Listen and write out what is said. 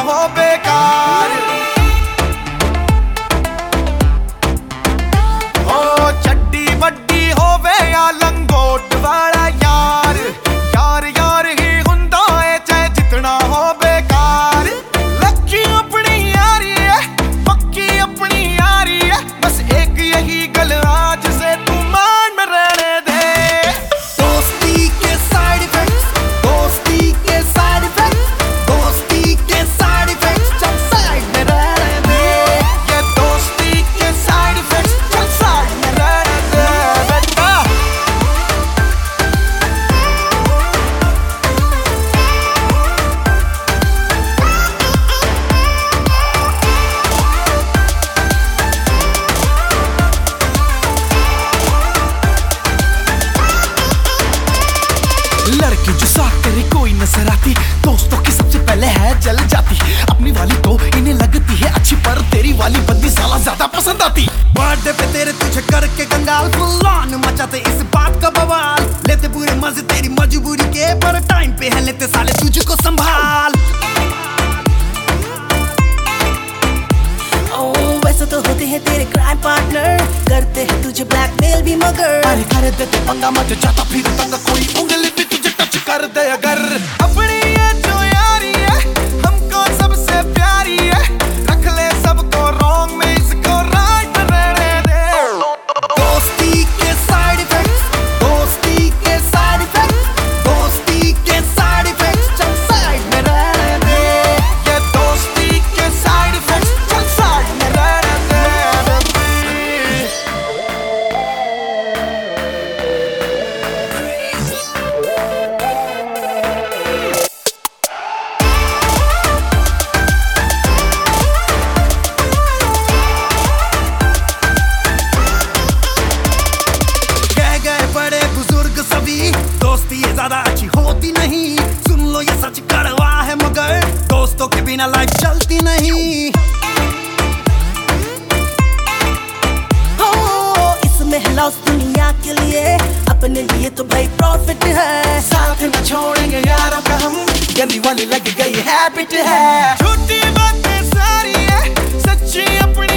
हो बेकार। ओ चड्डी बड्डी होवे या लंगोट वाला यार, यार यार ही हुंदा है चाहे जितना हो बेकार। लक्की अपनी यारी है, पक्की अपनी यारी है, बस एक यही गल आज से तू मान में रहने दे। दोस्ती के साइड इफेक्ट्स, दोस्ती के साइड इफेक्ट्स, दोस्ती के साइड इफेक्ट्स, चल साइड में रहने दे। ये दोस्ती के साइड इफेक्ट्स, चल साइड में रहने दे बेटा। लड़की जो साथ तेरे कोई नजर आती, दोस्तों की सबसे पहले है जल जाती। अपनी वाली तो इन्हें लगती है अच्छी, पर तेरी वाली बंदी साला ज्यादा पसंद आती। बर्थडे पे तेरे तुझे करके कंगाल, फुल ऑन मचाते इस बात का बवाल। लेते पूरे मजे तेरी मजबूरी के, पर टाइम पे है लेते साले तुझको संभाल। वैसे तो होते हैं तेरे क्राइम पार्टनर, करते हैं तुझे ब्लैकमेल भी, मगर अरे कर देते पंगा मत जाता फिर तंग, कोई उंगली भी तुझे टच कर दे अगर। अपनी ये जो यारी है हमको सबसे प्यारी है, रख ले सबको रॉन्ग में इसको राइट रहने दे। दोस्ती के साइड इफेक्ट्स, दोस्ती के साइड इफेक्ट्स, दोस्ती के साइड इफेक्ट्स, चल साइड में रहने दे। ये दोस्ती के साइड इफेक्ट्स, चल साइड में रहने दे बेबी। कह गए बड़े बुजुर्ग सभी, दोस्ती ये ज्यादा अच्छी होती नहीं। सुन लो ये सच कड़वा है, मगर दोस्तों के बिना लाइफ चलती नहीं। हो इसमें लॉस दुनिया के लिए, अपने लिए तो भाई प्रॉफिट है। साथ न छोड़ेंगे यारों का हम, गली वाली लग गई हैबिट है। झूठी बातें सारी है, सच्ची अपनी